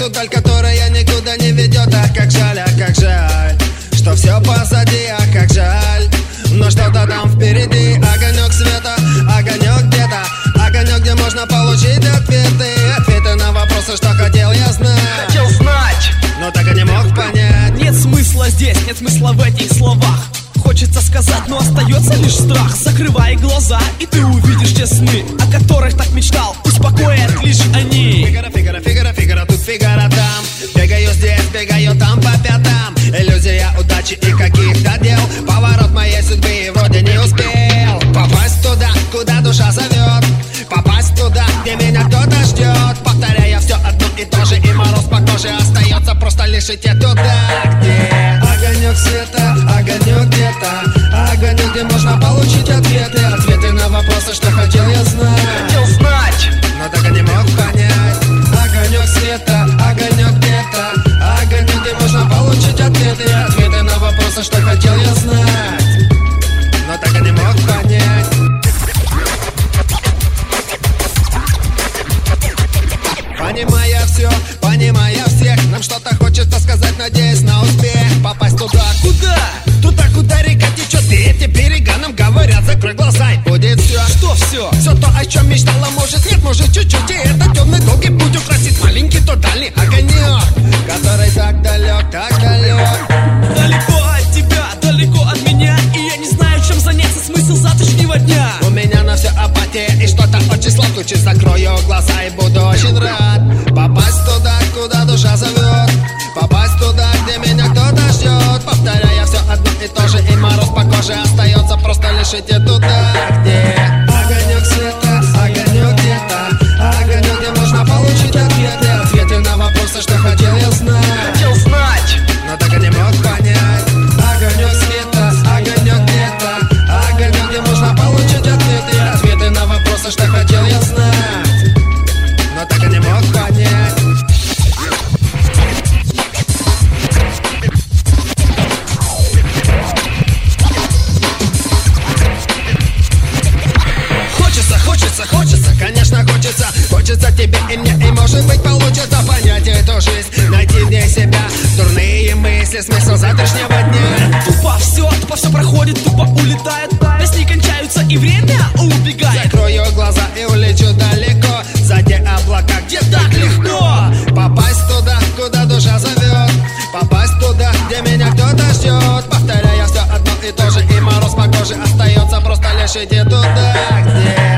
ту даль, которая никуда не ведет. Ах, как жаль, что все позади, ах, как жаль. Но что-то там впереди, огонек света, огонек где-то, огонек, где можно получить ответы. Ответы на вопросы, что хотел я знать. Хотел знать, но так и не мог понять. Нет смысла здесь, нет смысла в этих словах. Хочется сказать, но остается лишь страх. Закрывай глаза, и ты увидишь те сны, о которых так мечтал. Успокоят лишь они. Фигаро, Фигаро, Фигаро, Фигаро тут, Фигаро там. Бегаю здесь, бегаю там по пятам. Иллюзия удачи и каких-то дел. Поворот моей судьбы и вроде не успел попасть туда, куда душа зовет. Попасть туда, где меня кто-то ждет. Повторяя все одно и то же, и мороз по коже остается. Просто лишь идти туда, где огонек света, огонек где-то, огонек, где можно получить ответы. Ответы на вопросы, что хотел я знать. Хотел знать, но так и не мог понять. Огонек света, огонек где-то, огонек, где можно получить ответы. Ответы на вопросы, что хотел я знать, но так и не мог понять. Понимая все, понимая всех, нам что-то хочется сказать, надеясь на успех. Попасть туда, куда? Туда, куда река течет, и эти берега нам говорят: закрой глаза, и будет все. Что все? Все то, о чем мечтала, может нет, может чуть-чуть. И это темный долгий путь украсит маленький тот дальний огонек, который так далек, так далек. Далеко от тебя, далеко от меня, и я не знаю, чем заняться, смысл завтрашнего дня. У меня на все апатия и что-то очень сладкое. Чуть закрою глаза и буду очень рад попасть туда, куда душа зовет. Попасть туда, где меня кто-то ждет. Повторяя все одно и то же, и мороз по коже остается. Просто лишь идти туда, где огонек света, огонек где-то, огонек, где можно получить ответы. Ответы на вопросы, что хотел я знать. Хотел знать, но так и не мог понять. Огонек света, огонек где-то, огонек, где можно получить ответы. Ответы на вопросы, что хотел я знать, но так и не мог понять. Хочется, конечно хочется. Хочется тебе и мне, и может быть получится понять эту жизнь, найти в ней себя. Дурные мысли, смысл завтрашнего дня. Тупо все проходит, тупо улетает. Песни кончаются и время убегает. Закрою глаза и улечу далеко за те облака, где так легко попасть туда, куда душа зовет. Попасть туда, где меня кто-то ждет. Повторяя все одно и то же, и мороз по коже остается. Просто лишь идти туда, где